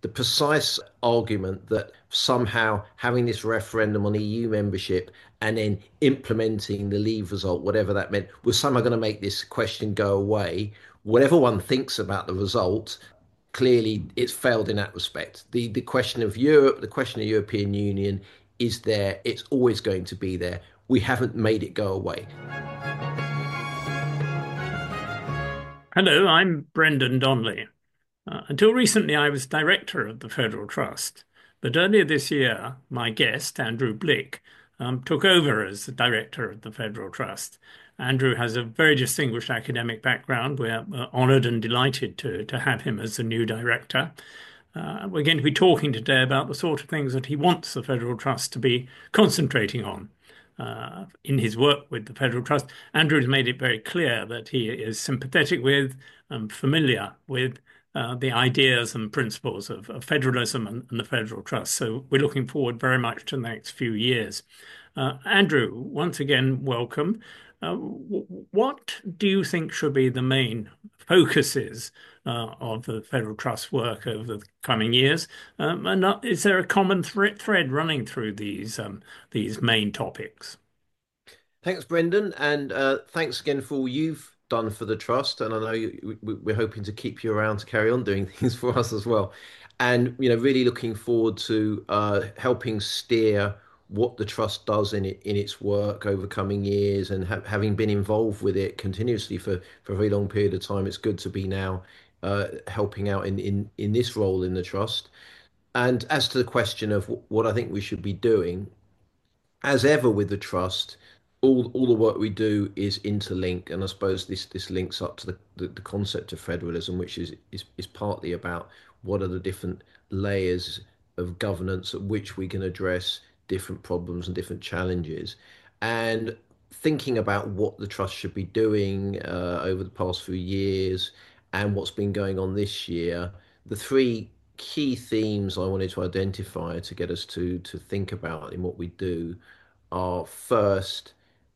the precise argument that somehow having this referendum on EU membership and then implementing the Leave result, whatever that meant, was somehow going to make this question go away. Whatever one thinks about the result, clearly it's failed in that respect. The question of Europe, the question of European Union is there. It's always going to be there. We haven't made it go away. Hello, I'm Brendan Donnelly. Until recently, I was director of the Federal Trust, but earlier this year, my guest, Andrew Blick, took over as the director of the Federal Trust. Andrew has a very distinguished academic background. We're honoured and delighted to have him as the new director. We're going to be talking today about the sort of things that he wants the Federal Trust to be concentrating on. In his work with the Federal Trust, Andrew has made it very clear that he is sympathetic with and familiar with the ideas and principles of federalism and the Federal Trust. So we're looking forward very much to the next few years. Andrew, once again, welcome. What do you think should be the main focuses of the Federal Trust work over the coming years? And is there a common thread running through these main topics? Thanks, Brendan, and thanks again for all you've done for the trust. And I know we're hoping to keep you around to carry on doing things for us as well. And really looking forward to helping steer what the trust does in its work over coming years, and having been involved with it continuously for a very long period of time. It's good to be now helping out in this role in the trust. And as to the question of what I think we should be doing, as ever with the trust, all the work we do is interlinked, and I suppose this links up to the concept of federalism, which is partly about what are the different layers of governance at which we can address different problems and different challenges, and thinking about what the trust should be doing over the past few years and what's been going on this year. The three key themes I wanted to identify to get us to think about in what we do are first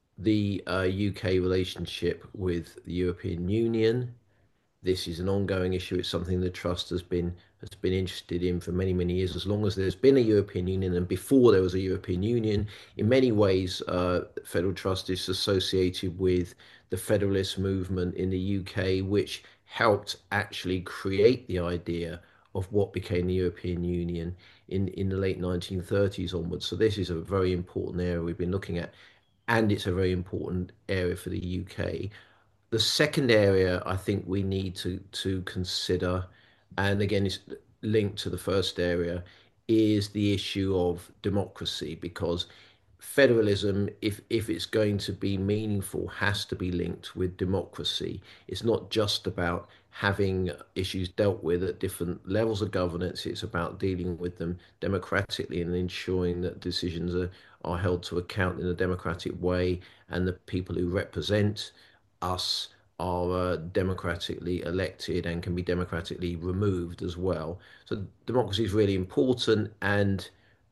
the UK relationship with the European Union. This is an ongoing issue. It's something the trust has been interested in for many years, as long as there's been a European Union and before there was a European Union. In many ways, Federal Trust is associated with the Federalist movement in the UK, which helped actually create the idea of what became the European Union in the late 1930s onwards. So this is a very important area we've been looking at, and it's a very important area for the UK. The second area I think we need to consider, and again it's linked to the first area, is the issue of democracy, because federalism, if it's going to be meaningful, has to be linked with democracy. It's not just about having issues dealt with at different levels of governance. It's about dealing with them democratically and ensuring that decisions are held to account in a democratic way, and the people who represent us are democratically elected and can be democratically removed as well. So democracy is really important, and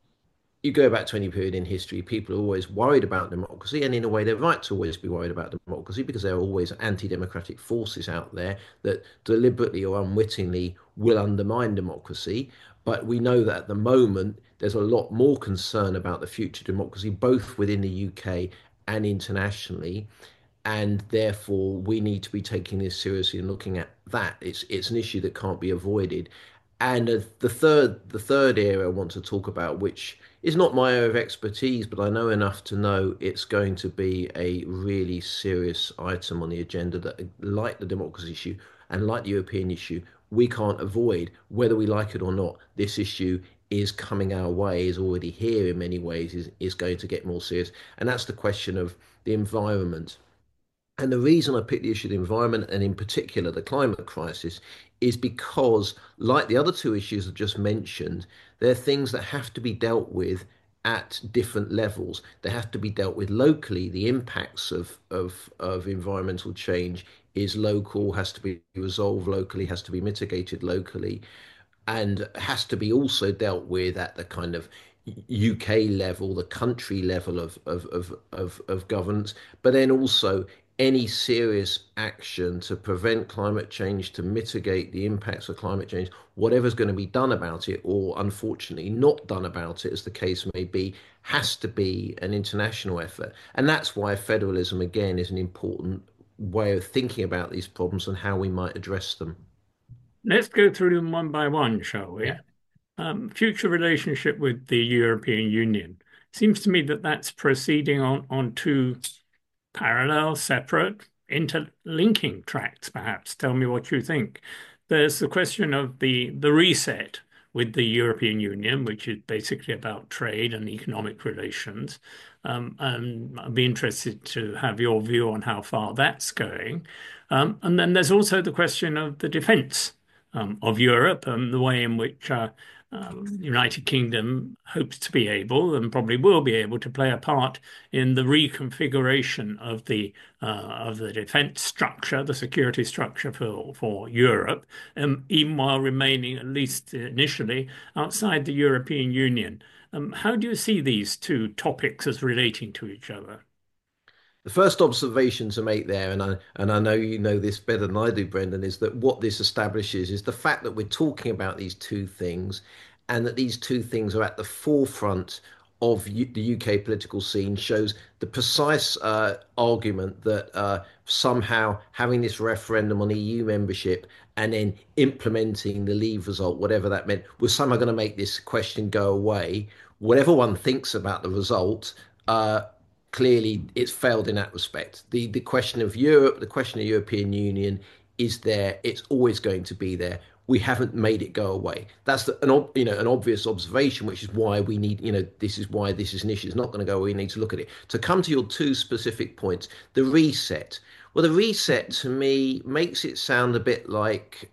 you go back to any period in history, people are always worried about democracy, and in a way, they're right to always be worried about democracy, because there are always anti-democratic forces out there that deliberately or unwittingly will undermine democracy. But we know that at the moment, there's a lot more concern about the future of democracy, both within the UK and internationally, and therefore we need to be taking this seriously and looking at that. It's an issue that can't be avoided. And the third area I want to talk about, which is not my area of expertise, but I know enough to know it's going to be a really serious item on the agenda that, like the democracy issue and like the European issue, we can't avoid, whether we like it or not. This issue is coming our way, is already here in many ways, is going to get more serious. And that's the question of the environment. And the reason I picked the issue of the environment, and in particular the climate crisis, is because, like the other two issues I've just mentioned, they're things that have to be dealt with at different levels. They have to be dealt with locally. The impacts of environmental change is local, has to be resolved locally, has to be mitigated locally, and has to be also dealt with at the kind of UK level, the country level of governance, but then also any serious action to prevent climate change, to mitigate the impacts of climate change, whatever's going to be done about it, or unfortunately not done about it, as the case may be, has to be an international effort. And that's why federalism, again, is an important way of thinking about these problems and how we might address them. Let's go through them one by one, shall we? Future relationship with the European Union. Seems to me that that's proceeding on two parallel, separate, interlinking tracks, perhaps. Tell me what you think. There's the question of the reset with the European Union, which is basically about trade and economic relations. And I'd be interested to have your view on how far that's going. And then there's also the question of the defence of Europe and the way in which the United Kingdom hopes to be able and probably will be able to play a part in the reconfiguration of the defence structure, the security structure for Europe, even while remaining, at least initially, outside the European Union. How do you see these two topics as relating to each other? The first observation to make there, and I know you know this better than I do, Brendan, is that what this establishes is the fact that we're talking about these two things, and that these two things are at the forefront of the UK political scene shows the precise argument that somehow having this referendum on EU membership and then implementing the Leave result, whatever that meant, was somehow going to make this question go away. Whatever one thinks about the result, uh, clearly it's failed in that respect. The question of Europe, the question of European Union is there. It's always going to be there. We haven't made it go away. That's an obvious observation, which is why we need this is why this is an issue. It's not going to go away. We need to look at it. To come to your two specific points, the reset. Well, the reset to me makes it sound a bit like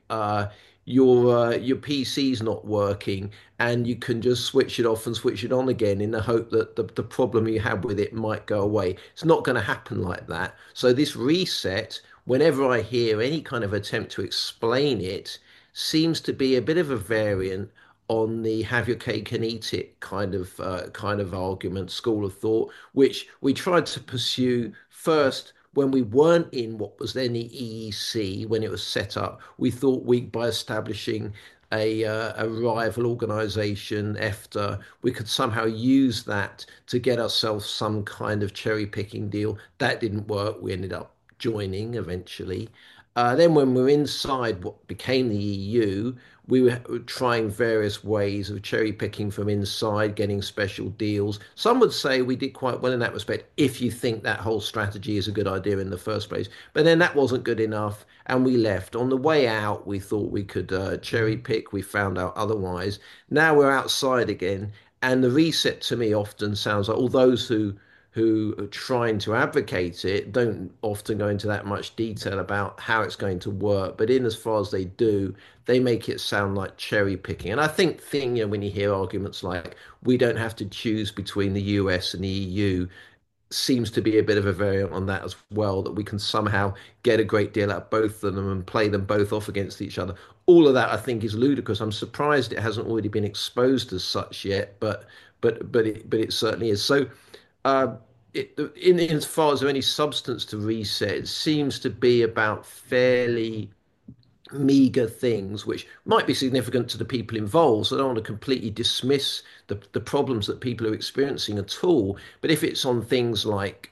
your PC's not working and you can just switch it off and switch it on again in the hope that the problem you had with it might go away. It's not going to happen like that. So this reset, whenever I hear any kind of attempt to explain it, seems to be a bit of a variant on the have your cake and eat it kind of argument, school of thought, which we tried to pursue first when we weren't in what was then the EEC when it was set up. We thought by establishing a rival organisation, EFTA, we could somehow use that to get ourselves some kind of cherry picking deal. That didn't work. We ended up joining eventually. Then, when we were inside what became the EU, we were trying various ways of cherry picking from inside, getting special deals. Some would say we did quite well in that respect, if you think that whole strategy is a good idea in the first place. But then that wasn't good enough, and we left. On the way out, we thought we could cherry pick. We found out otherwise. Now we're outside again, and the reset to me often sounds like all those who are trying to advocate it don't often go into that much detail about how it's going to work. But in as far as they do, they make it sound like cherry picking. And I think when you hear arguments like we don't have to choose between the US and the EU, seems to be a bit of a variant on that as well, that we can somehow get a great deal out of both of them and play them both off against each other. All of that I think is ludicrous. I'm surprised it hasn't already been exposed as such yet, but it certainly is. So uh, in as far as there any substance to reset, it seems to be about fairly meager things which might be significant to the people involved. So I don't want to completely dismiss the problems that people are experiencing at all. But if it's on things like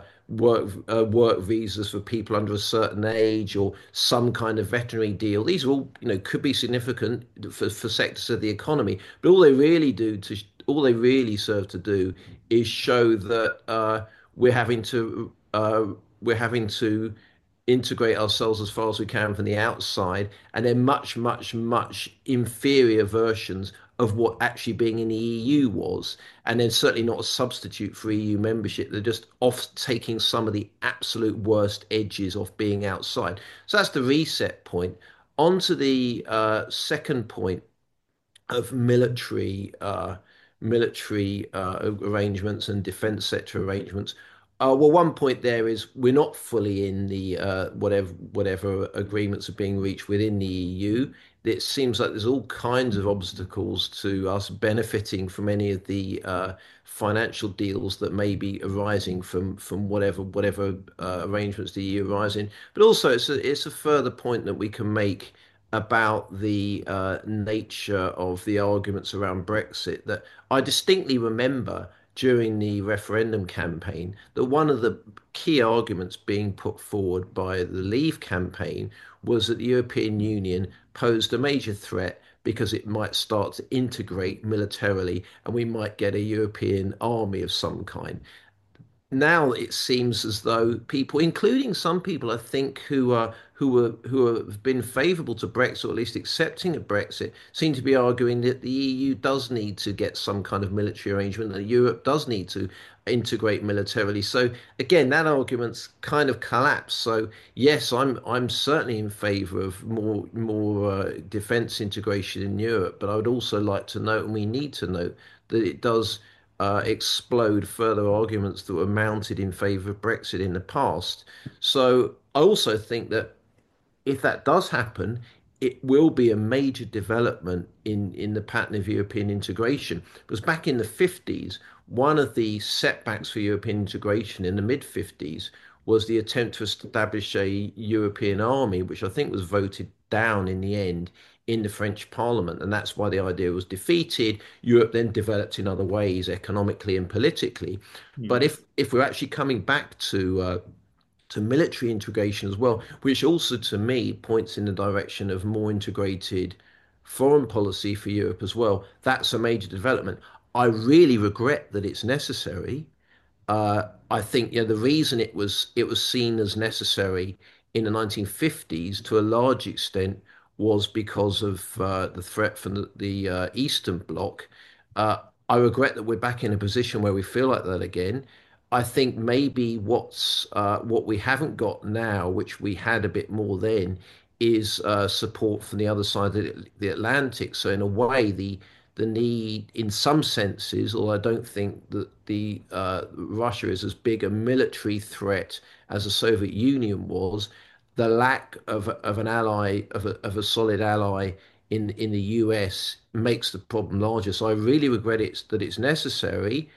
work visas for people under a certain age or some kind of veterinary deal, these are all could be significant for sectors of the economy. But all they really serve to do is show that we're having to we're having to integrate ourselves as far as we can from the outside, and they're much, much, much inferior versions of what actually being in the EU was, and then certainly not a substitute for EU membership. They're just off taking some of the absolute worst edges off being outside. So that's the reset point. On to the second point of military arrangements and defense sector arrangements. Well, one point there is we're not fully in the whatever agreements are being reached within the EU. it seems like there's all kinds of obstacles to us benefiting from any of the financial deals that may be arising from whatever arrangements the EU arise in. But also, it's a further point that we can make about the nature of the arguments around Brexit that I distinctly remember during the referendum campaign that one of the key arguments being put forward by the Leave campaign was that the European Union posed a major threat because it might start to integrate militarily and we might get a European army of some kind. Now it seems as though people, including some people, I think, who have been favourable to Brexit, or at least accepting of Brexit, seem to be arguing that the EU does need to get some kind of military arrangement, and Europe does need to integrate militarily. So again, that argument's kind of collapsed. So yes, I'm certainly in favour of more defence integration in Europe, but I would also like to note, and we need to note, that it does explode further arguments that were mounted in favour of Brexit in the past. So I also think that if that does happen, it will be a major development in the pattern of European integration. Because back in the 50s, one of the setbacks for European integration in the mid 50s was the attempt to establish a European army, which I think was voted down in the end in the French Parliament. And that's why the idea was defeated. Europe then developed in other ways, economically and politically. But Mm. if we're actually coming back to military integration as well, which also to me points in the direction of more integrated foreign policy for Europe as well. That's a major development. I really regret that it's necessary. I think the reason it was seen as necessary in the 1950s to a large extent was because of the threat from the Eastern Bloc. Uh, I regret that we're back in a position where we feel like that again. I think maybe what we haven't got now, which we had a bit more then, is support from the other side of the Atlantic. So in a way, the need, in some senses, although I don't think that the Russia is as big a military threat as the Soviet Union was, the lack of an ally of a solid ally in the US makes the problem larger. So I really regret that it's necessary.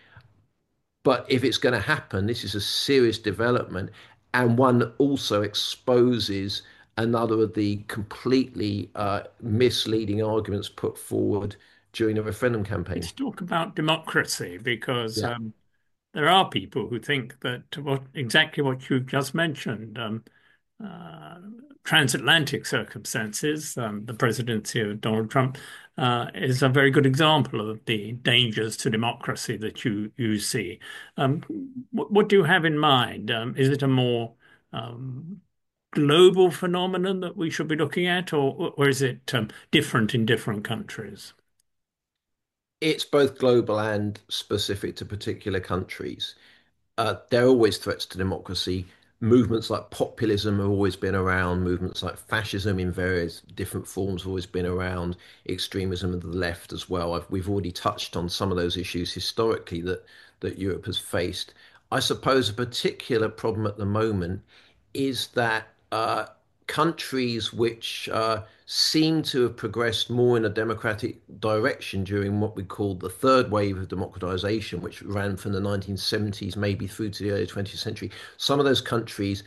But if it's going to happen, this is a serious development and one that also exposes another of the completely misleading arguments put forward during the referendum campaign. Let's talk about democracy because Yeah. there are people who think that exactly what you just mentioned, uh, transatlantic circumstances, the presidency of Donald Trump, is a very good example of the dangers to democracy that you see. Um, what do you have in mind? Is it a more um, global phenomenon that we should be looking at, or is it different in different countries? It's both global and specific to particular countries. There are always threats to democracy. Movements like populism have always been around. Movements like fascism in various different forms have always been around. Extremism of the left as well. We've already touched on some of those issues historically that Europe has faced. I suppose a particular problem at the moment is that countries which seem to have progressed more in a democratic direction during what we called the third wave of democratization, which ran from the 1970s maybe through to the early 20th century. Some of those countries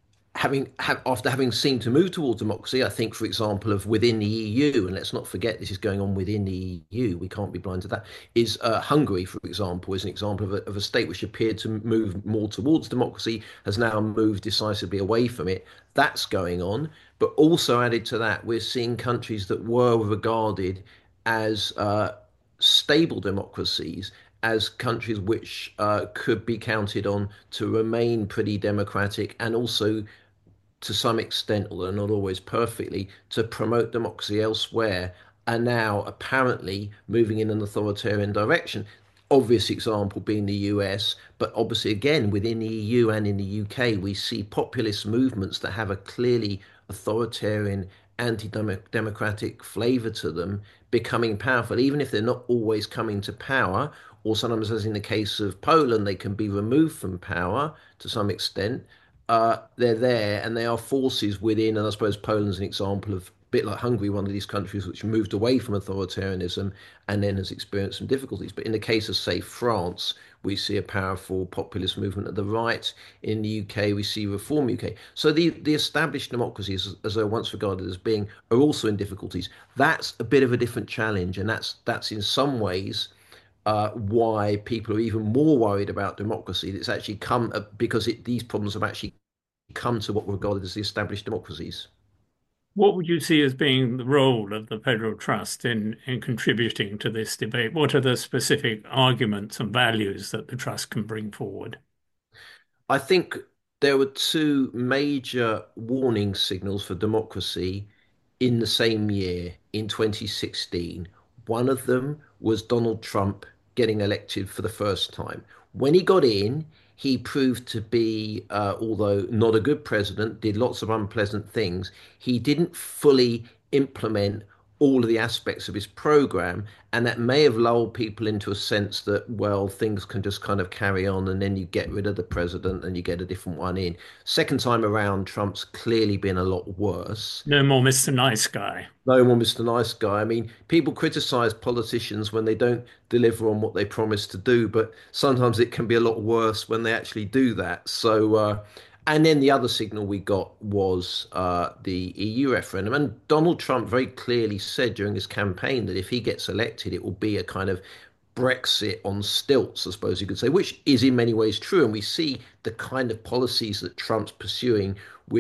after having seemed to move towards democracy, I think, for example, of within the EU, and let's not forget this is going on within the EU, we can't be blind to that, is Hungary, for example, is an example of a state which appeared to move more towards democracy, has now moved decisively away from it. That's going on. But also added to that, we're seeing countries that were regarded as stable democracies as countries which could be counted on to remain pretty democratic and also to some extent, although not always perfectly, to promote democracy elsewhere are now apparently moving in an authoritarian direction. Obvious example being the US, but obviously, again, within the EU and in the UK, we see populist movements that have a clearly authoritarian, anti democratic flavour to them becoming powerful, even if they're not always coming to power, or sometimes, as in the case of Poland, they can be removed from power to some extent. They're there and they are forces within, and I suppose Poland's an example of bit like Hungary, one of these countries which moved away from authoritarianism and then has experienced some difficulties. But in the case of, say, France, we see a powerful populist movement at the right. In the UK, we see Reform UK. So the established democracies, as they're once regarded as being, are also in difficulties. That's a bit of a different challenge, and that's in some ways why people are even more worried about democracy. It's actually come because these problems have actually come to what were regarded as the established democracies. What would you see as being the role of the Federal Trust in contributing to this debate? What are the specific arguments and values that the Trust can bring forward? I think there were two major warning signals for democracy in the same year in 2016. One of them was Donald Trump getting elected for the first time. When he got in, he proved to be, although not a good president, did lots of unpleasant things. He didn't fully implement all of the aspects of his program, and that may have lulled people into a sense that, well, things can just kind of carry on, and then you get rid of the president and you get a different one in. Second time around, Trump's clearly been a lot worse. No more Mr. Nice Guy. No one was the nice guy. I mean, people criticize politicians when they don't deliver on what they promise to do, but sometimes it can be a lot worse when they actually do that. And then the other signal we got was the EU referendum. And Donald Trump very clearly said during his campaign that if he gets elected, it will be a kind of Brexit on stilts, I suppose you could say, which is in many ways true. And we see the kind of policies that Trump's pursuing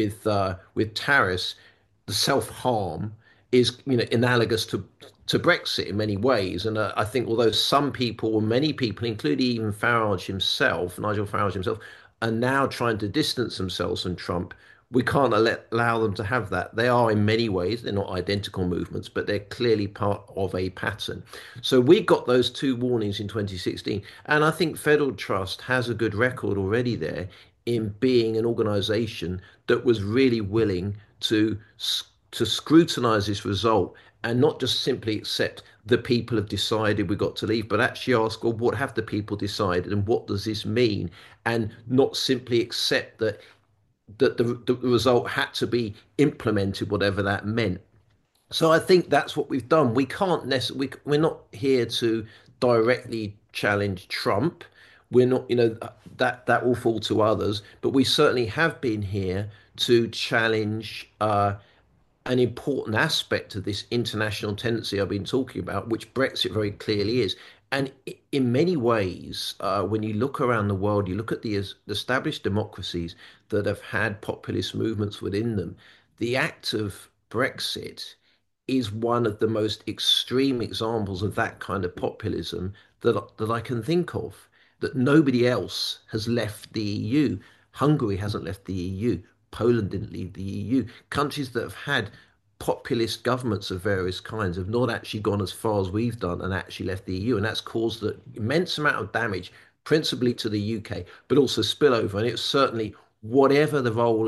with tariffs, the self-harm is analogous to Brexit in many ways. And I think although some people, or many people, including even Farage himself, Nigel Farage himself, are now trying to distance themselves from Trump, we can't allow them to have that. They are in many ways, they're not identical movements, but they're clearly part of a pattern. So we got those two warnings in 2016. And I think Federal Trust has a good record already there in being an organization that was really willing to to scrutinize this result and not just simply accept the people have decided we've got to leave, but actually ask, well, what have the people decided and what does this mean? And not simply accept that the result had to be implemented, whatever that meant. So I think that's what we've done. We can't necessarily, we're not here to directly challenge Trump. We're not, that will fall to others, but we certainly have been here to challenge an important aspect of this international tendency I've been talking about, which Brexit very clearly is. And in many ways, when you look around the world, you look at the established democracies that have had populist movements within them, the act of Brexit is one of the most extreme examples of that kind of populism that I can think of. That nobody else has left the EU. Hungary hasn't left the EU. Poland didn't leave the EU. Countries that have had populist governments of various kinds have not actually gone as far as we've done and actually left the EU, and that's caused an immense amount of damage, principally to the UK, but also spillover. And it's certainly whatever the role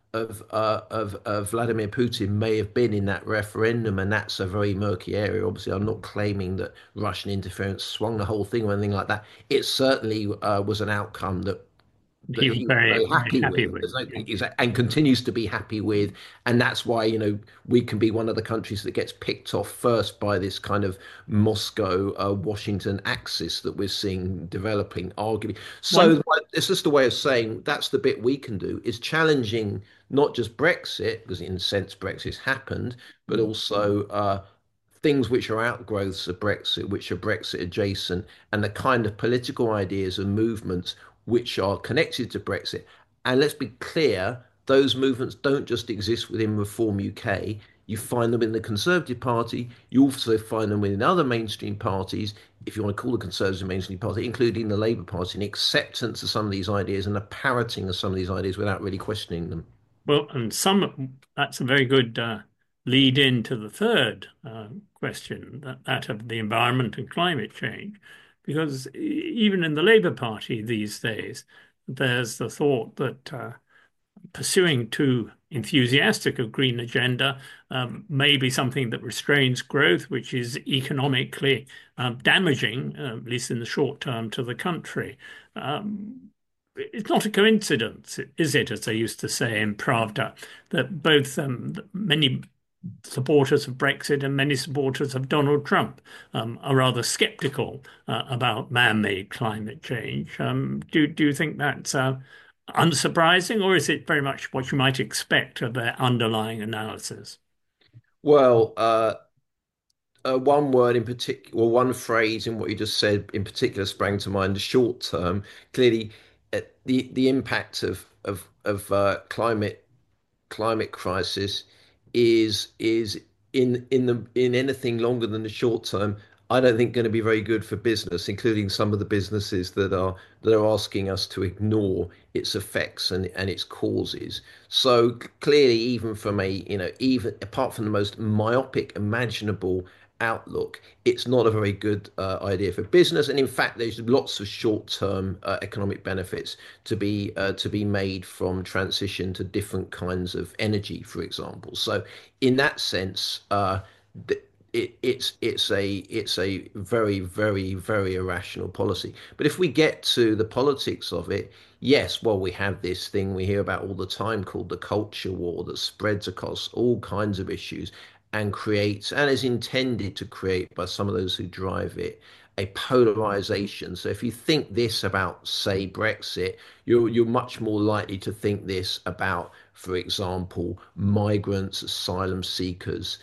of Vladimir Putin may have been in that referendum, and that's a very murky area. Obviously, I'm not claiming that Russian interference swung the whole thing or anything like that. It certainly was an outcome that He was he was very, very very happy happy with. with. There's no, Yeah. and continues to be happy with, and that's why we can be one of the countries that gets picked off first by this kind of Moscow Washington axis that we're seeing developing, arguably. One, So it's just a way of saying that's the bit we can do is challenging not just Brexit, because in a sense Brexit's happened, but also things which are outgrowths of Brexit, which are Brexit adjacent, and the kind of political ideas and movements which are connected to Brexit. And let's be clear, those movements don't just exist within Reform UK. You find them in the Conservative Party. You also find them within other mainstream parties, if you want to call the Conservatives a mainstream party, including the Labour Party, an acceptance of some of these ideas and a parroting of some of these ideas without really questioning them. well, and that's a very good lead in to the third question, that of the environment and climate change. Because even in the Labour Party these days, there's the thought that pursuing too enthusiastic a green agenda may be something that restrains growth, which is economically damaging, at least in the short term, to the country. It's not a coincidence, is it, as they used to say in Pravda, that both many supporters of Brexit and many supporters of Donald Trump are rather sceptical about man-made climate change. Do you think that's unsurprising, or is it very much what you might expect of their underlying analysis? Well, one word in particular, or one phrase in what you just said in particular sprang to mind. The short term, clearly, the impact of climate crisis is in anything longer than the short term. I don't think going to be very good for business, including some of the businesses that are asking us to ignore its effects and its causes. So clearly, even from a even apart from the most myopic imaginable outlook, it's not a very good idea for business. And in fact, there's lots of short-term economic benefits to be made from transition to different kinds of energy, for example. So, in that sense, it's a very very irrational policy. But if we get to the politics of it, yes, well, we have this thing we hear about all the time called the culture war that spreads across all kinds of issues and creates and is intended to create by some of those who drive it a polarization. So if you think this about, say, Brexit, you're much more likely to think this about, for example, migrants, asylum seekers,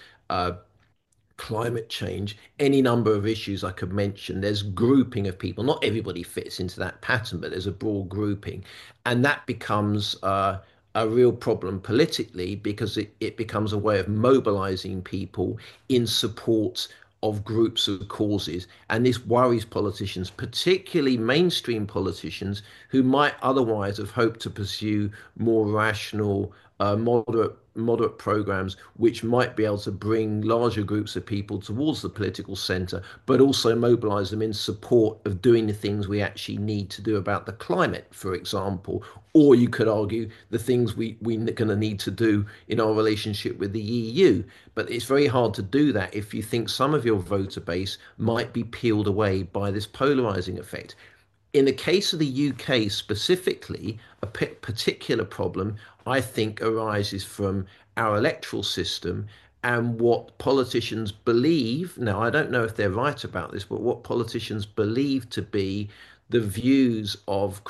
climate change, any number of issues I could mention. There's grouping of people. Not everybody fits into that pattern, but there's a broad grouping. And that becomes a real problem politically because it becomes a way of mobilizing people in support of groups of causes. And this worries politicians, particularly mainstream politicians, who might otherwise have hoped to pursue more rational, moderate programs which might be able to bring larger groups of people towards the political center, but also mobilize them in support of doing the things we actually need to do about the climate, for example. Or you could argue the things we're going to need to do in our relationship with the EU. But it's very hard to do that if you think some of your voter base might be peeled away by this polarizing effect. In the case of the UK specifically, a particular problem I think arises from our electoral system and what politicians believe. Now, I don't know if they're right about this, but what politicians believe to be the views of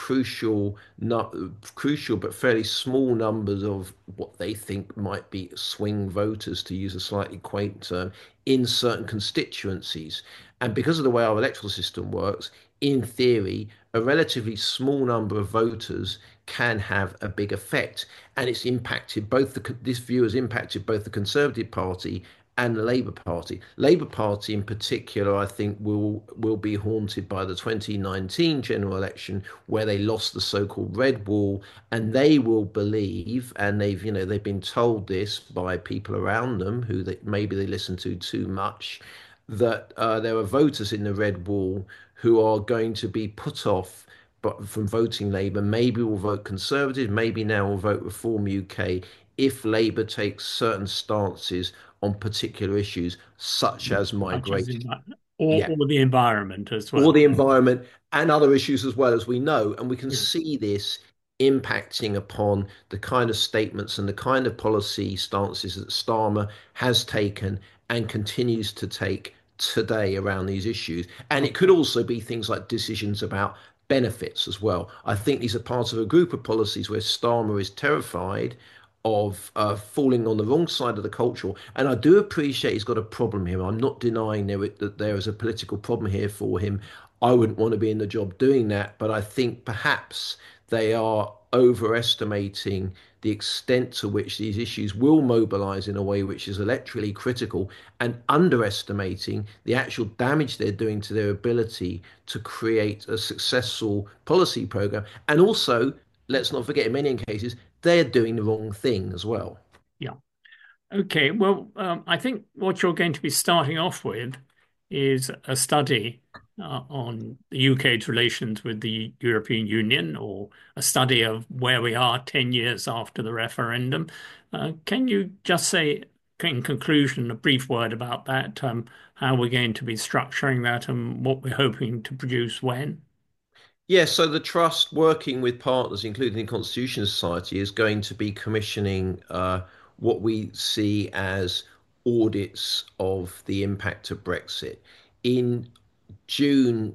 crucial but fairly small numbers of what they think might be swing voters, to use a slightly quaint term, in certain constituencies. And because of the way our electoral system works, in theory, a relatively small number of voters can have a big effect. And it's impacted both this view has impacted both the Conservative Party and the Labour Party. Labour Party in particular, I think, will be haunted by the 2019 general election where they lost the so-called red wall, and they will believe, and they've been told this by people around them who maybe they listen to too much, that there are voters in the red wall who are going to be put off but from voting Labour, maybe will vote Conservative, maybe now will vote Reform UK if Labour takes certain stances on particular issues, such as Such as migration. in, Yeah, or the environment as or well. the environment and other issues as well, as we know. And we can Yeah. see this impacting upon the kind of statements and the kind of policy stances that Starmer has taken and continues to take today around these issues. And it could also be things like decisions about benefits as well. I think these are part of a group of policies where Starmer is terrified of falling on the wrong side of the cultural. And I do appreciate he's got a problem here. I'm not denying that there is a political problem here for him. I wouldn't want to be in the job doing that, but I think perhaps they are overestimating the extent to which these issues will mobilize in a way which is electorally critical and underestimating the actual damage they're doing to their ability to create a successful policy program. And also, let's not forget, in many cases, they're doing the wrong thing as well. Yeah. Okay. Well, I think what you're going to be starting off with is a study on the UK's relations with the European Union, or a study of where we are 10 years after the referendum. Can you just say, in conclusion, a brief word about that, how we're going to be structuring that and what we're hoping to produce when? Yeah, so the Trust, working with partners, including the Constitution Society, is going to be commissioning what we see as audits of the impact of Brexit. In June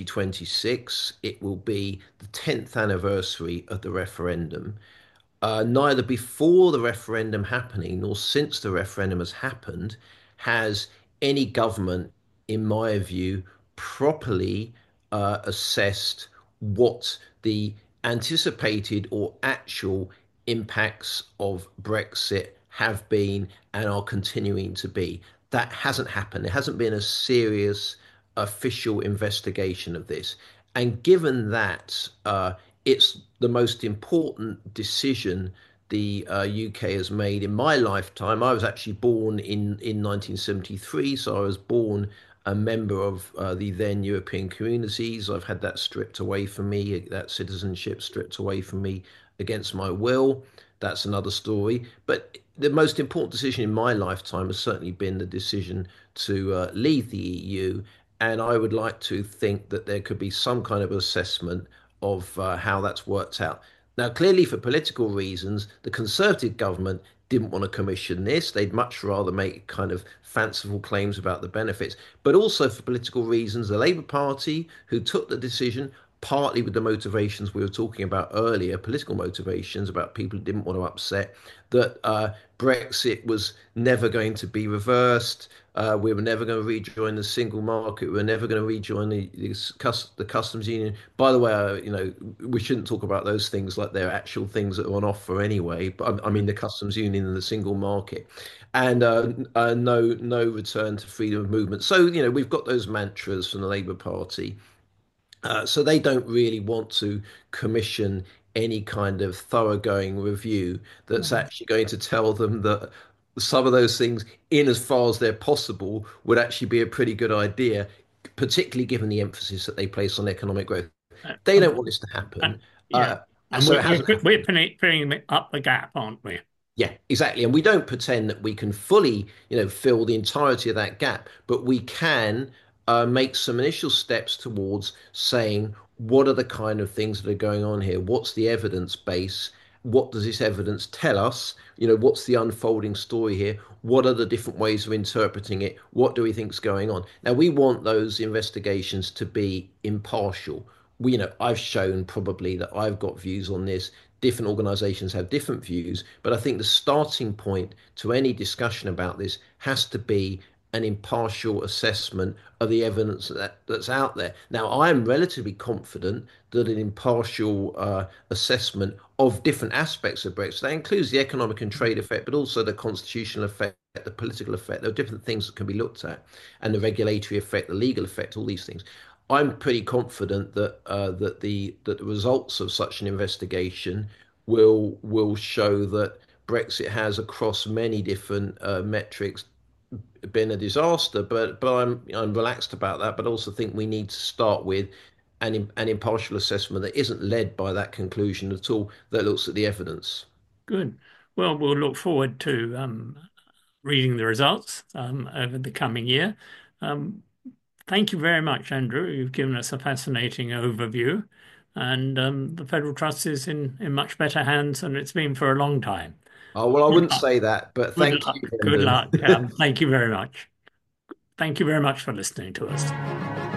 2026, it will be the 10th anniversary of the referendum. Neither before the referendum happening nor since the referendum has happened has any government, in my view, properly assessed what the anticipated or actual impacts of Brexit have been and are continuing to be. That hasn't happened. There hasn't been a serious official investigation of this. And given that it's the most important decision the UK has made in my lifetime. I was actually born in 1973, so I was born a member of the then European communities. I've had that stripped away from me, that citizenship stripped away from me against my will. That's another story. But the most important decision in my lifetime has certainly been the decision to leave the EU. And I would like to think that there could be some kind of assessment of how that's worked out. Now, clearly, for political reasons, the Conservative government didn't want to commission this. They'd much rather make kind of fanciful claims about the benefits. But also for political reasons, the Labour Party, who took the decision, partly with the motivations we were talking about earlier, political motivations about people who didn't want to upset, that Brexit was never going to be reversed. We were never going to rejoin the single market. We were never going to rejoin the customs union. By the way, we shouldn't talk about those things like they're actual things that are on offer anyway. But I mean, the customs union and the single market, and no return to freedom of movement. So we've got those mantras from the Labour Party. So they don't really want to commission any kind of thoroughgoing review that's actually going to tell them that some of those things, in as far as they're possible, would actually be a pretty good idea, particularly given the emphasis that they place on economic growth. Uh, They um, don't want this to uh, happen. yeah, and So it hasn't happened. we're filling up the gap, aren't we? Yeah, exactly. And we don't pretend that we can fully, fill the entirety of that gap, but we can make some initial steps towards saying what are the kind of things that are going on here? What's the evidence base? What does this evidence tell us? What's the unfolding story here? What are the different ways of interpreting it? What do we think's going on? Now, we want those investigations to be impartial. I've shown probably that I've got views on this. Different organizations have different views, but I think the starting point to any discussion about this has to be an impartial assessment of the evidence that's out there. Now, I'm relatively confident that an impartial assessment of different aspects of Brexit, that includes the economic and trade effect, but also the constitutional effect, the political effect, there are different things that can be looked at, and the regulatory effect, the legal effect, all these things. I'm pretty confident that the results of such an investigation will show that Brexit has, across many different metrics, been a disaster. But I'm relaxed about that. But I also think we need to start with an impartial assessment that isn't led by that conclusion at all, that looks at the evidence. Good. Well, we'll look forward to reading the results over the coming year. Um, Thank you very much, Andrew. You've given us a fascinating overview, and the Federal Trust is in much better hands than it's been for a long time. Oh, well, I Good wouldn't luck. say that, but Good thank you, luck. Good luck. Brendan. Thank you very much. Thank you very much for listening to us.